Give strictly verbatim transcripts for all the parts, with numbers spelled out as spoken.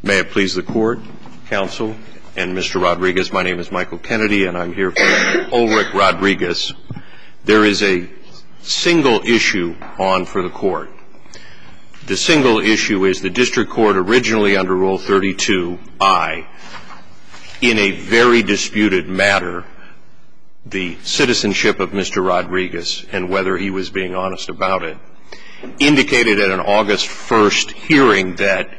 May it please the Court, Counsel, and Mister Rodriguez. My name is Michael Kennedy, and I'm here for Ulrich Rodriguez. There is a single issue on for the Court. The single issue is the District Court originally under Rule thirty-two I, in a very disputed matter, the citizenship of Mister Rodriguez and whether he was being honest about it, indicated at an August first hearing that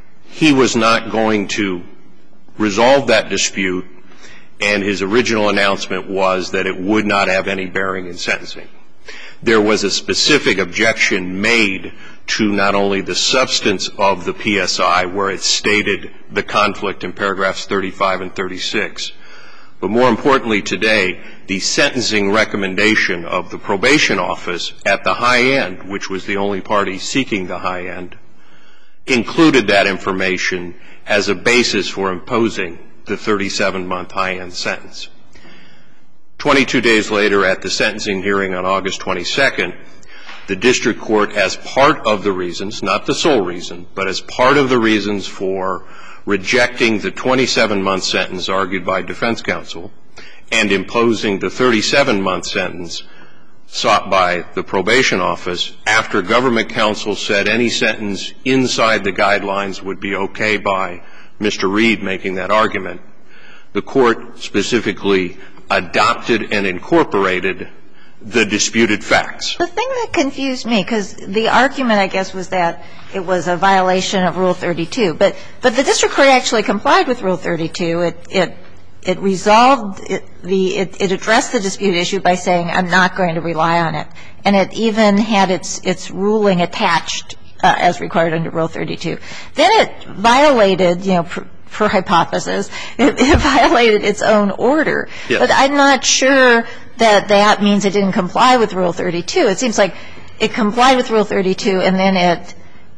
he was not going to resolve that dispute, and his original announcement was that it would not have any bearing in sentencing. There was a specific objection made to not only the substance of the P S I, where it stated the conflict in paragraphs thirty-five and thirty-six, but more importantly today, the sentencing recommendation of the probation office at the high end, which was the only party seeking the high end, included that information as a basis for imposing the thirty-seven month high-end sentence. twenty-two days later, at the sentencing hearing on August twenty-second, the District Court, as part of the reasons, not the sole reason, but as part of the reasons for rejecting the twenty-seven month sentence argued by defense counsel and imposing the thirty-seven month sentence sought by the probation office, after government counsel said any sentence inside the guidelines would be okay by Mister Reed making that argument, the Court specifically adopted and incorporated the disputed facts. The thing that confused me, because the argument, I guess, was that it was a violation of Rule thirty-two, but but the District Court actually complied with Rule thirty-two. It it it resolved it, the it, it addressed the dispute issue by saying I'm not going to rely on it, and it even had its its ruling attached uh, as required under Rule thirty-two. Then it violated, you know, pr- for hypothesis, it, it violated its own order. Yes. But I'm not sure that that means it didn't comply with Rule thirty-two. It seems like it complied with Rule thirty-two and then it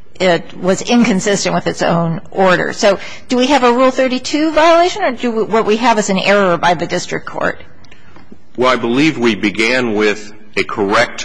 it was inconsistent with its own order. So do we have a Rule thirty-two violation, or do we, what we have is an error by the District Court? Well, I believe we began with a correct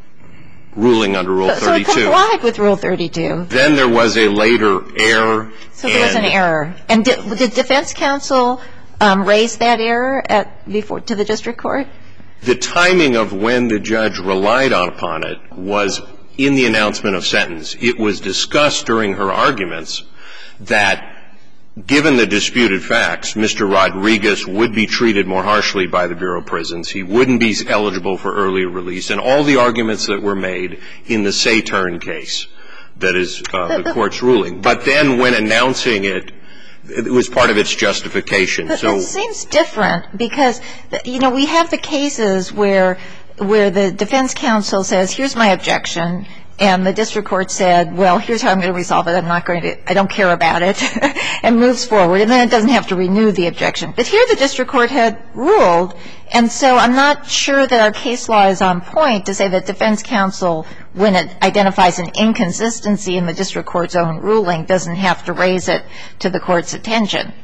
ruling under Rule so, thirty-two. So it complied with Rule thirty-two. Then there was a later error. So there was an error. And did, did defense counsel um, raise that error at before to the District Court? The timing of when the judge relied upon it was in the announcement of sentence. It was discussed during her arguments that, given the disputed facts, Mister Rodriguez would be treated more harshly by the Bureau of Prisons. He wouldn't be eligible for early release, and all the arguments that were made in the Saturn case, that is uh, the, the Court's ruling. But then when announcing it, it was part of its justification. But so it seems different because, you know, we have the cases where where the defense counsel says, here's my objection, and the District Court said, well, here's how I'm going to resolve it. I'm not going to, I don't care about it, and moves forward. And then it doesn't have to renew the objection. But here the District Court had ruled, and so I'm not sure that our case law is on point to say that defense counsel, when it identifies an inconsistency in the District Court's own ruling, doesn't have to raise it to the Court's attention.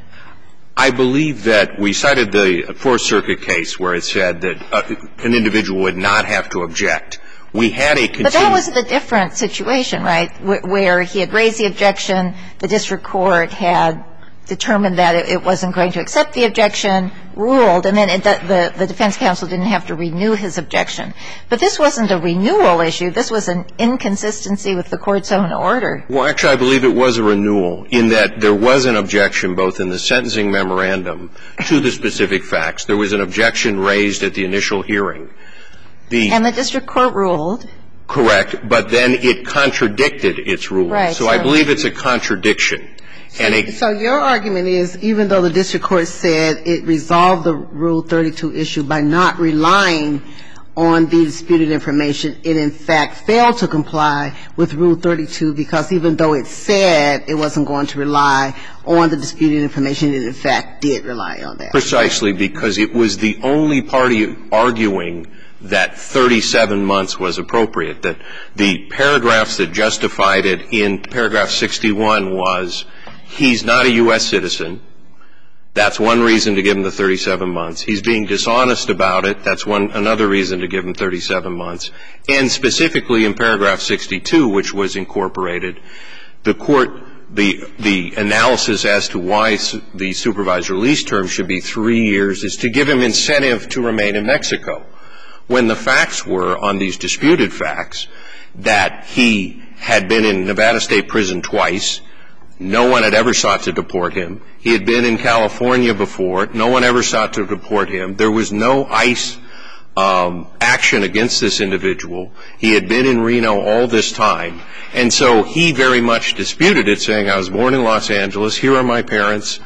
I believe that we cited the Fourth Circuit case where it said that uh, an individual would not have to object. We had a continu- But that was the different situation, right, where he had raised the objection, the District Court had determined that it wasn't going to accept the objection, ruled, and then it, the, the defense counsel didn't have to renew his objection. But this wasn't a renewal issue. This was an inconsistency with the Court's own order. Well, actually, I believe it was a renewal in that there was an objection both in the sentencing memorandum to the specific facts. There was an objection raised at the initial hearing. The and the District Court ruled. Correct. But then it contradicted its ruling. Right. So, so I believe it's a contradiction. And a, so your argument is, even though the District Court said it resolved the Rule thirty-two issue by not relying on the disputed information, it in fact failed to comply with Rule thirty-two because even though it said it wasn't going to rely on the disputed information, it in fact did rely on that. Precisely, because it was the only party arguing that thirty-seven months was appropriate, that the paragraphs that justified it in paragraph sixty-one was he's not a U S citizen. That's one reason to give him the thirty-seven months. He's being dishonest about it. That's one another reason to give him thirty-seven months. And specifically in paragraph sixty-two, which was incorporated, the Court the the analysis as to why su- the supervised release term should be three years is to give him incentive to remain in Mexico. When the facts were, on these disputed facts, that he had been in Nevada State Prison twice, no one had ever sought to deport him. He had been in California before. No one ever sought to deport him. There was no ICE um, action against this individual. He had been in Reno all this time. And so he very much disputed it, saying, I was born in Los Angeles. Here are my parents.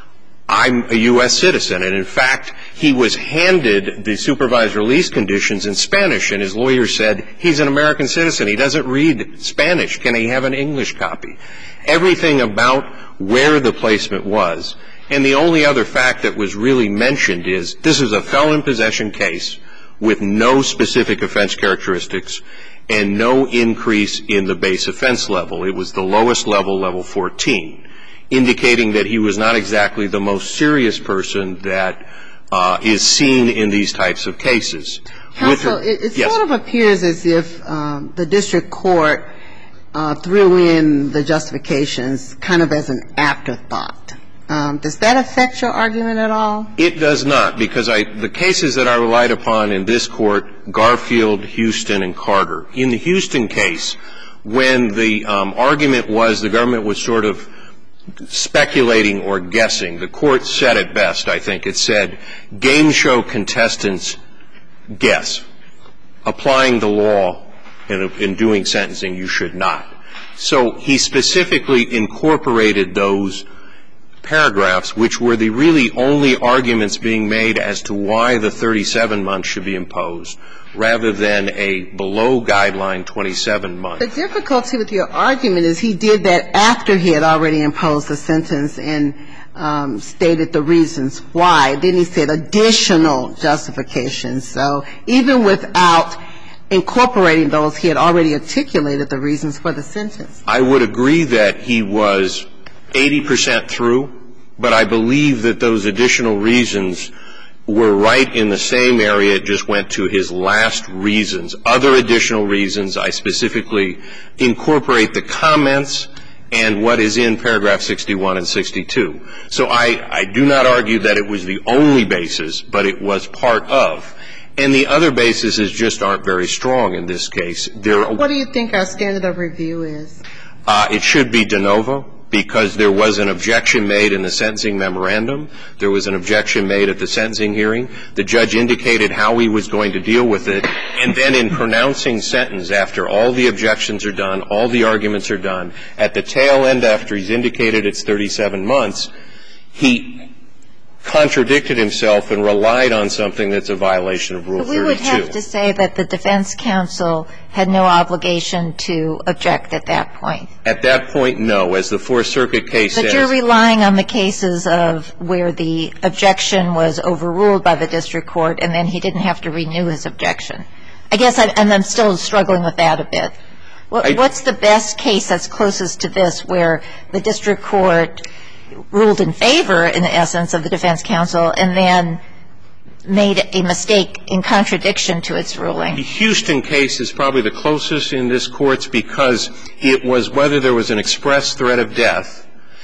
I'm a U S citizen. And, in fact, he was handed the supervised release conditions in Spanish, and his lawyer said, he's an American citizen. He doesn't read Spanish. Can he have an English copy? Everything about where the placement was. And the only other fact that was really mentioned is this is a felon possession case with no specific offense characteristics and no increase in the base offense level. It was the lowest level, level fourteen, indicating that he was not exactly the most serious person that uh, is seen in these types of cases. Counsel, her, it, it yes. sort of appears as if um, the district court uh, threw in the justifications kind of as an afterthought. Um, does that affect your argument at all? It does not, because I, the cases that I relied upon in this court, Garfield, Houston, and Carter. In the Houston case, when the um, argument was the government was sort of speculating or guessing, the court said it best, I think. It said, game show contestants guess. Applying the law in, in doing sentencing, you should not. So he specifically incorporated those paragraphs, which were the really only arguments being made as to why the thirty-seven months should be imposed, rather than a below-guideline twenty-seven months. The difficulty with your argument is he did that after he had already imposed the sentence and um, stated the reasons why. Then he said additional justifications. So even without incorporating those, he had already articulated the reasons for the sentence. I would agree that he was eighty percent through, but I believe that those additional reasons were right in the same area. It just went to his last reasons. Other additional reasons, I specifically incorporate the comments and what is in paragraph sixty-one and sixty-two. So I, I do not argue that it was the only basis, but it was part of. And the other bases just aren't very strong in this case. There, what do you think our standard of review is? Uh, it should be de novo, because there was an objection made in the sentencing memorandum. There was an objection made at the sentencing hearing. The judge indicated how he was going to deal with it. And then in pronouncing sentence, after all the objections are done, all the arguments are done, at the tail end after he's indicated it's thirty-seven months, he contradicted himself and relied on something that's a violation of Rule thirty-two. We would have to say that the defense counsel had no obligation to object at that point. At that point, no. As the Fourth Circuit case says. But you're relying on the cases of where the objection was overruled by the district court and then he didn't have to renew his objection. I guess I, and I'm still struggling with that a bit. What, I, what's the best case that's closest to this where the district court ruled in favor, in essence, of the defense counsel and then made a mistake in contradiction to its ruling? The Houston case is probably the closest in this court's because it was whether there was an express threat of death,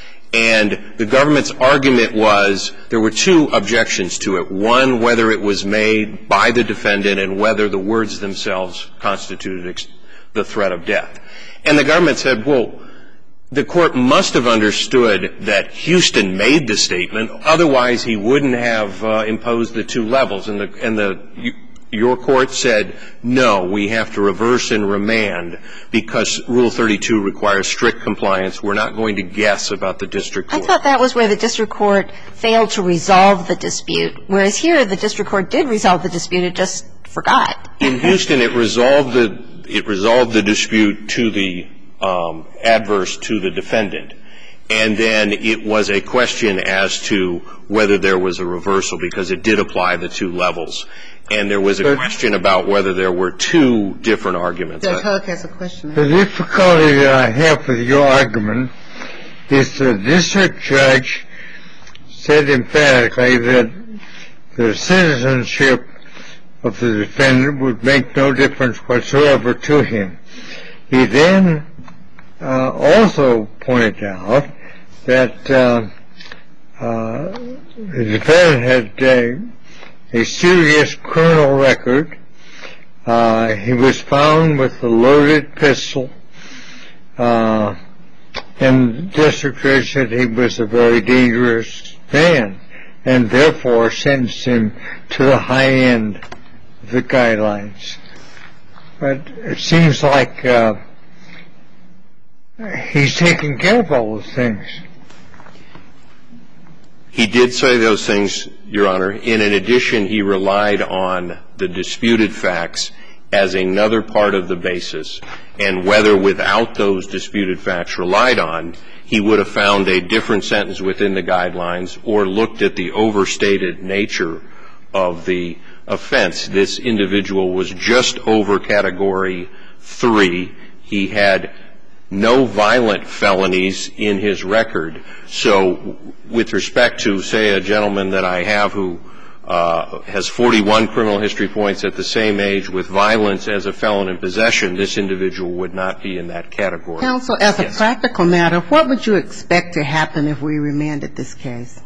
and the government's argument was there were two objections to it. One, whether it was made by the defendant and whether the words themselves constituted ex- the threat of death. And the government said, well, the court must have understood that Houston made the statement, otherwise he wouldn't have uh, imposed the two levels. And the and the your court said, no, we have to reverse and remand because Rule thirty-two requires strict compliance. We're not going to guess about the district court. I thought that was where the district court failed to resolve the dispute, whereas here the district court did resolve the dispute. It just forgot. In Houston, it resolved the it resolved the dispute to the Um, adverse to the defendant. And then it was a question as to whether there was a reversal because it did apply the two levels. And there was a but question about whether there were two different arguments. Judge Huck has a question. The difficulty that I have with your argument is the district judge said emphatically that the citizenship of the defendant would make no difference whatsoever to him. He then uh, also pointed out that uh, uh, the defendant had a, a serious criminal record. Uh, he was found with a loaded pistol, uh, and the district judge said he was a very dangerous man, and therefore sentenced him to the high end of the guidelines. But it seems like uh, he's taking care of all those things. He did say those things, Your Honor. And in addition, he relied on the disputed facts as another part of the basis. And whether without those disputed facts relied on, he would have found a different sentence within the guidelines or looked at the overstated nature of the offense. This individual was just over Category three. He had no violent felonies in his record. So with respect to, say, a gentleman that I have who uh, has forty-one criminal history points at the same age with violence as a felon in possession, this individual would not be in that category. Counsel, as Yes. a practical matter, what would you expect to happen if we remanded this case?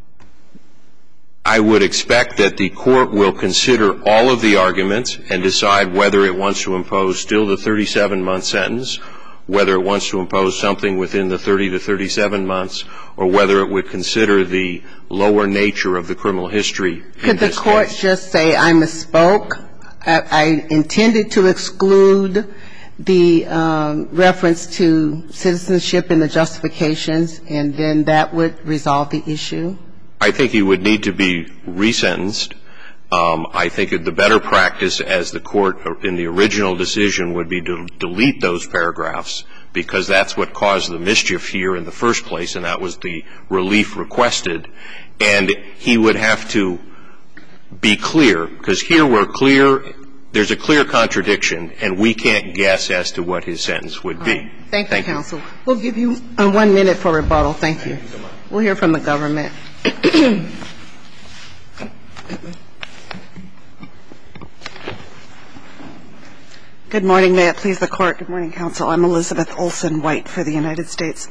I would expect that the court will consider all of the arguments and decide whether it wants to impose still the thirty-seven month sentence, whether it wants to impose something within the thirty to thirty-seven months, or whether it would consider the lower nature of the criminal history. Could the court just say, I misspoke, I, I intended to exclude the um, reference to citizenship in the justifications, and then that would resolve the issue? I think he would need to be resentenced. Um, I think the better practice, as the court in the original decision, would be to delete those paragraphs, because that's what caused the mischief here in the first place, and that was the relief requested. And he would have to be clear, because here we're clear, there's a clear contradiction, and we can't guess as to what his sentence would be. Right. Thank, Thank you, you. counsel. We'll give you uh, one minute for rebuttal. Thank you. Thank you so much. We'll hear from the government. Good morning. May it please the Court. Good morning, counsel. I'm Elizabeth Olson White for the United States.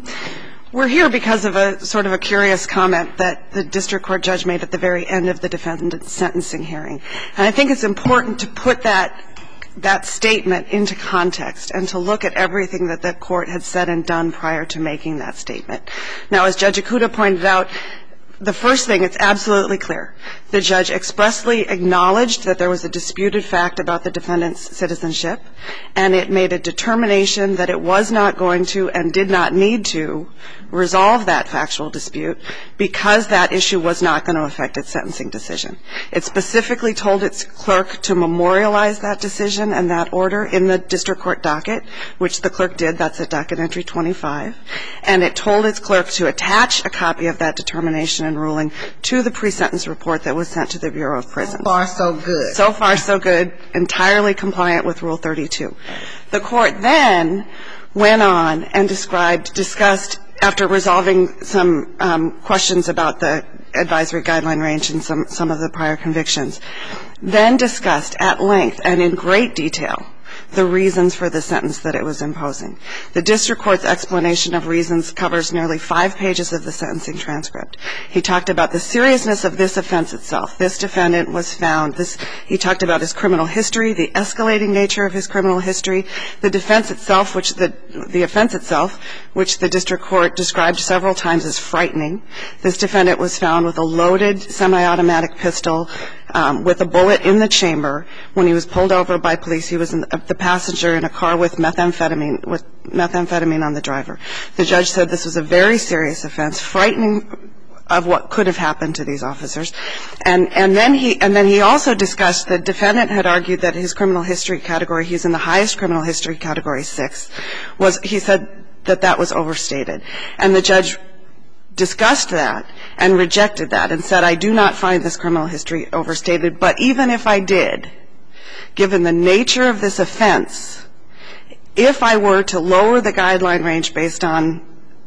We're here because of a sort of a curious comment that the district court judge made at the very end of the defendant's sentencing hearing. And I think it's important to put that that statement into context and to look at everything that the court had said and done prior to making that statement. Now, as Judge Ikuda pointed out, the first thing, it's absolutely clear. The judge expressly acknowledged that there was a disputed fact about the defendant's citizenship, and it made a determination that it was not going to and did not need to resolve that factual dispute because that issue was not going to affect its sentencing decision. It specifically told its clerk to memorialize that decision and that order in the district court docket, which the clerk did. That's at docket entry twenty-five. And it told its clerk to attach a copy of that determination and ruling to the pre-sentence report that was sent to the Bureau of Prisons. So far, so good. So far, so good. Entirely compliant with Rule thirty-two. The court then went on and described, discussed, after resolving some um, questions about the advisory guideline range and some, some of the prior convictions, then discussed at length and in great detail the reasons for the sentence that it was imposing. The district court's explanation of reasons covers nearly five pages of the sentencing transcript. He talked about the seriousness of this offense itself. This defendant was found. This, he talked about his criminal history, the escalating nature of his criminal history, the defense itself, which the, the offense itself, which the district court described several times as frightening. This defendant was found with a loaded semi-automatic pistol um, with a bullet in the chamber. When he was pulled over by police, he was in the, the passenger in a car with methamphetamine, with methamphetamine on the driver. The judge said this was a very serious offense, frightening of what could have happened to these officers. And, and then he, and then he also discussed the defendant had argued that his criminal history category, he's in the highest criminal history category six, was, he said that that was overstated. And the judge discussed that and rejected that and said, I do not find this criminal history overstated, but even if I did, given the nature of this offense, if I were to lower the guideline range based on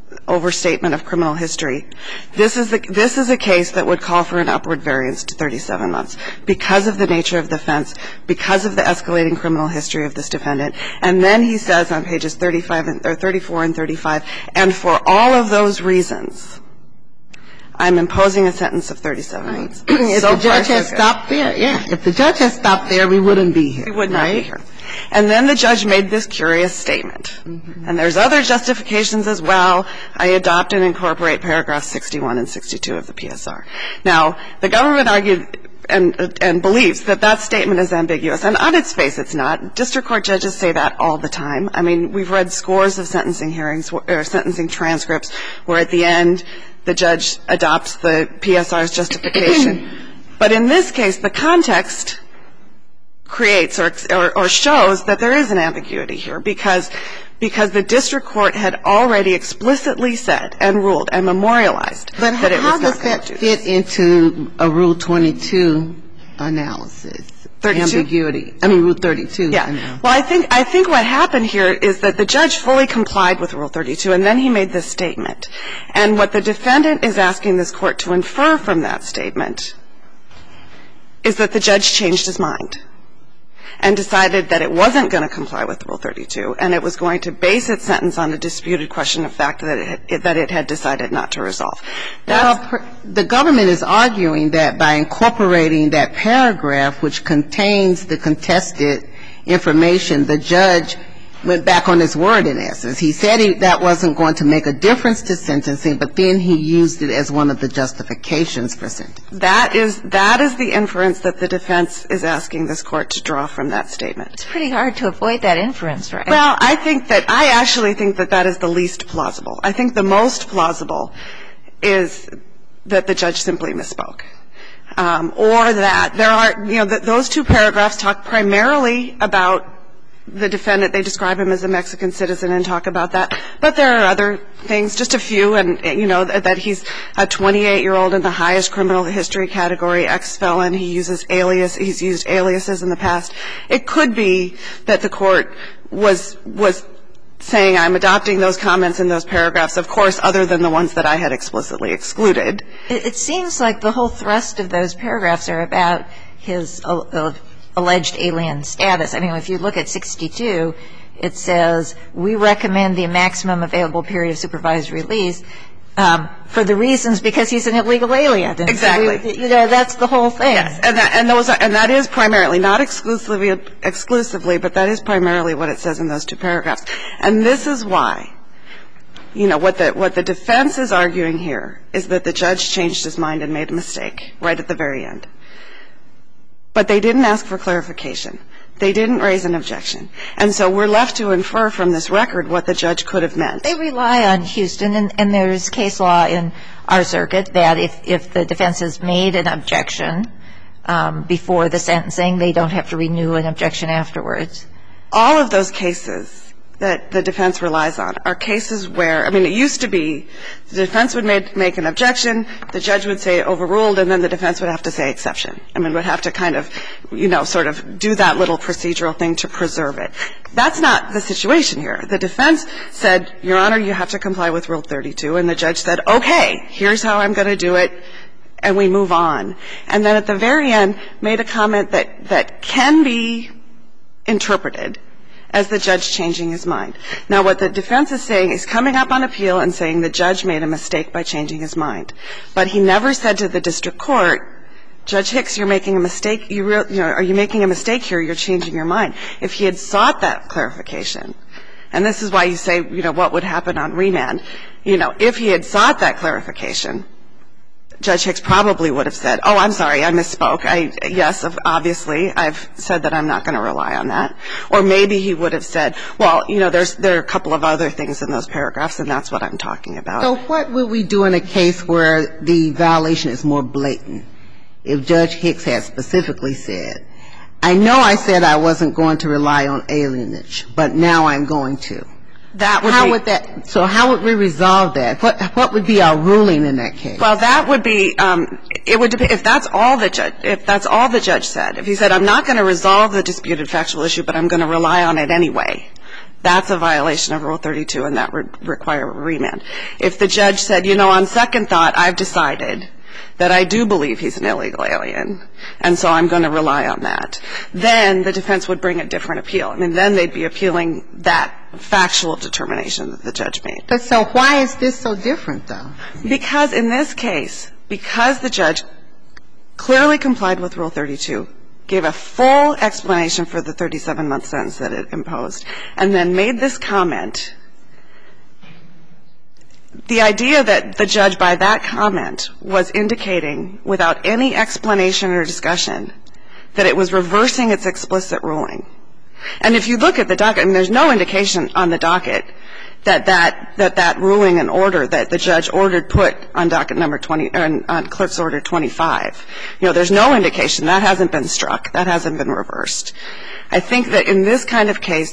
overstatement of criminal history, this is the, this is a case that would call for an upward variance to thirty-seven months because of the nature of the offense, because of the escalating criminal history of this defendant. And then he says on pages thirty-five and, or thirty-four and thirty-five, and for all of those reasons, I'm imposing a sentence of thirty-seven months. If So the judge far, had so good. stopped there, yeah. If the judge had stopped there, we wouldn't be here. We would not right? be here. And then the judge made this curious statement. Mm-hmm. And there's other justifications as well. I adopt and incorporate paragraphs sixty-one and sixty-two of the P S R. Now, the government argued and and believes that that statement is ambiguous. And on its face, it's not. District court judges say that all the time. I mean, we've read scores of sentencing hearings or sentencing transcripts where at the end the judge adopts the P S R's justification. But in this case, the context creates or, or, or shows that there is an ambiguity here because because the district court had already explicitly said and ruled and memorialized but that it how was not does going that to do fit this. into a Rule twenty-two analysis? thirty-two? Ambiguity. I mean, Rule thirty-two. Yeah. Analysis. Well, I think I think what happened here is that the judge fully complied with Rule thirty-two, and then he made this statement. And what the defendant is asking this court to infer from that statement is that the judge changed his mind and decided that it wasn't going to comply with Rule thirty-two, and it was going to base its sentence on a disputed question of fact that it had, that it had decided not to resolve. That's Well, per, the government is arguing that by incorporating that paragraph, which contains the contested information, the judge went back on his word in essence. He said he, that wasn't going to make a difference to sentencing, but then he used it as one of the justifications for sentencing. That is that is the inference that the defense is asking this court to draw from that statement. It's pretty hard to avoid that inference, right? Well, I think that I actually think that that is the least plausible. I think the most plausible is that the judge simply misspoke. Um, or that there are, you know, that those two paragraphs talk primarily about the defendant. They describe him as a Mexican citizen and talk about that. But there are other things, just a few, and, you know, that he's a twenty-eight-year-old in the highest criminal history category, ex-felon. He uses alias. He's used aliases in the past. It could be that the court was was saying, I'm adopting those comments in those paragraphs, of course, other than the ones that I had explicitly excluded. It, it seems like the whole thrust of those paragraphs are about his uh, uh, alleged alien status. I mean, if you look at sixty-two, it says, we recommend the maximum available period of supervised release um, for the reasons because he's an illegal alien. And Exactly. So we, you know, that's the whole thing. Yes, and that, and those are, and that is primarily, not exclusively, exclusively, but that is primarily what it says in those two paragraphs. And this is why, you know, what the what the defense is arguing here is that the judge changed his mind and made a mistake right at the very end. But they didn't ask for clarification. They didn't raise an objection. And so we're left to infer from this record what the judge could have meant. They rely on Houston, and, and there's case law in our circuit that if, if the defense has made an objection um, before the sentencing, they don't have to renew an objection afterwards. All of those cases that the defense relies on are cases where, I mean, it used to be the defense would make, make an objection, the judge would say overruled, and then the defense would have to say exception. I mean, would have to kind of, you know, sort of do that little procedural thing to preserve it. That's not the situation here. The defense said, Your Honor, you have to comply with Rule thirty-two, and the judge said, okay, here's how I'm going to do it, and we move on. And then at the very end made a comment that, that can be interpreted as the judge changing his mind. Now, what the defense is saying is coming up on appeal and saying the judge made a mistake by changing his mind. But he never said to the district court, Judge Hicks, you're making a mistake. You, re- you know, are you making a mistake here? You're changing your mind. If he had sought that clarification, and this is why you say, you know, what would happen on remand, you know, if he had sought that clarification, Judge Hicks probably would have said, oh, I'm sorry, I misspoke. I, yes, obviously, I've said that I'm not going to rely on that. Or maybe he would have said, well, you know, there's, there are a couple of other things in those paragraphs, and that's what I'm talking about. So what would we do in a case where the violation is more blatant? If Judge Hicks had specifically said, I know I said I wasn't going to rely on alienage, but now I'm going to. That would how be, would that, so how would we resolve that? What, what would be our ruling in that case? Well, that would be, um, it would depend, if that's all the judge, if that's all the judge said, if he said, I'm not going to resolve the disputed factual issue, but I'm going to rely on it anyway, that's a violation of Rule thirty-two, and that would require a remand. If the judge said, you know, on second thought, I've decided that I do believe he's an illegal alien, and so I'm going to rely on that, then the defense would bring a different appeal. I mean, then they'd be appealing that factual determination that the judge made. But so why is this so different, though? Because in this case, because the judge clearly complied with Rule thirty-two, gave a full explanation for the thirty-seven month sentence that it imposed, and then made this comment, the idea that the judge by that comment was indicating without any explanation or discussion that it was reversing its explicit ruling. And if you look at the docket, I mean, there's no indication on the docket that that, that, that ruling and order that the judge ordered put on docket number twenty, or on clerk's order twenty-five, you know, there's no indication. That hasn't been struck. That hasn't been reversed. I think that in this kind of case,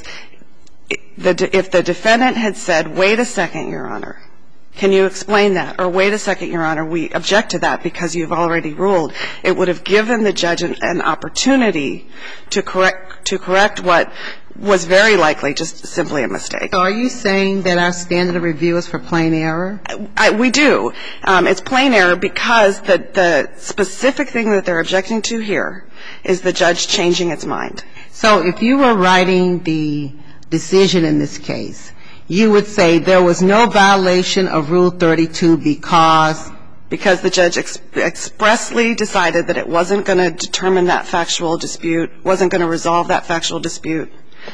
the, if the defendant had said, wait a second, Your Honor, can you explain that? Or wait a second, Your Honor, we object to that because you've already ruled. It would have given the judge an, an opportunity to correct, to correct what was very likely just simply a mistake. So are you saying that our standard of review is for plain error? I, we do. Um, it's plain error because the, the specific thing that they're objecting to here is the judge changing its mind. So if you were writing the decision in this case, you would say there was no violation of Rule thirty-two because? Because the judge ex- expressly decided that it wasn't going to determine that factual dispute, wasn't going to resolve that factual dispute,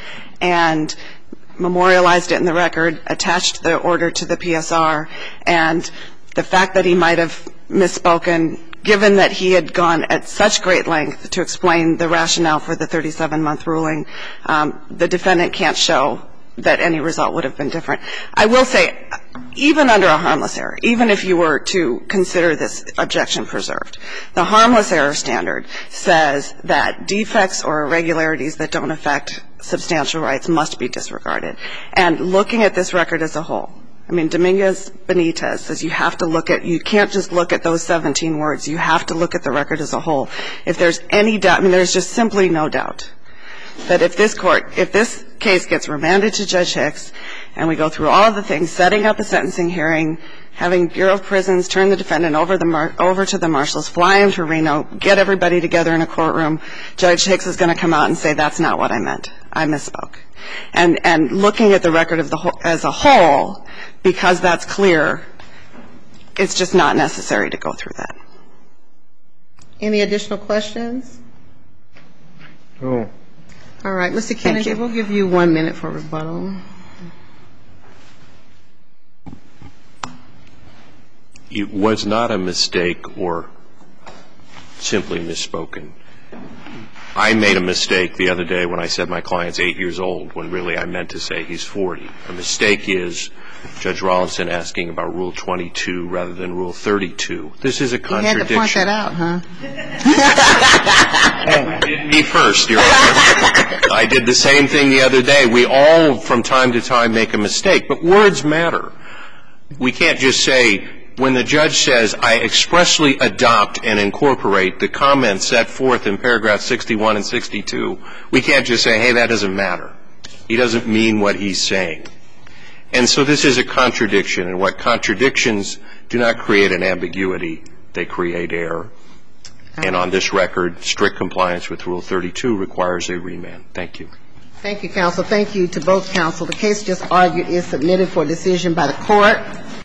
and memorialized it in the record, attached the order to the P S R, and the fact that he might have misspoken, given that he had gone at such great length to explain the rationale for the thirty-seven month ruling, um, the defendant can't show that any result would have been different. I will say, even under a harmless error, even if you were to consider this objection preserved, the harmless error standard says that defects or irregularities that don't affect substantial rights must be disregarded. And looking at this record as a whole, I mean, Dominguez-Benitez says you have to look at, you can't just look at those seventeen words. You have to look at the record as a whole. If there's any doubt, I mean, there's just simply no doubt that if this court, if this case gets remanded to Judge Hicks and we go through all of the things, setting up a sentencing hearing, having Bureau of Prisons turn the defendant over, the mar- over to the marshals, fly him to Reno, get everybody together in a courtroom, Judge Hicks is going to come out and say, that's not what I meant. I misspoke. And, and looking at the record of the whole, as a whole, because that's clear, it's just not necessary to go through that. Any additional questions? No. All right. Mister Kennedy, we'll give you one minute for rebuttal. It was not a mistake or simply misspoken. I made a mistake the other day when I said my client's eight years old, when really I meant to say he's forty. A mistake is Judge Rawlinson asking about Rule twenty-two rather than Rule thirty-two. This is a contradiction. You had to point that out, huh? Me first, Your Honor. I did the same thing the other day. We all, from time to time, make a mistake, but words matter. We can't just say, when the judge says, I expressly adopt and incorporate the comments set forth in paragraphs sixty-one and sixty-two, we can't just say, hey, that doesn't matter. He doesn't mean what he's saying. And so this is a contradiction, and what contradictions do not create an ambiguity, they create error. And on this record, strict compliance with Rule thirty-two requires a remand. Thank you. Thank you, counsel. Thank you to both counsel. The case just argued is submitted for decision by the court.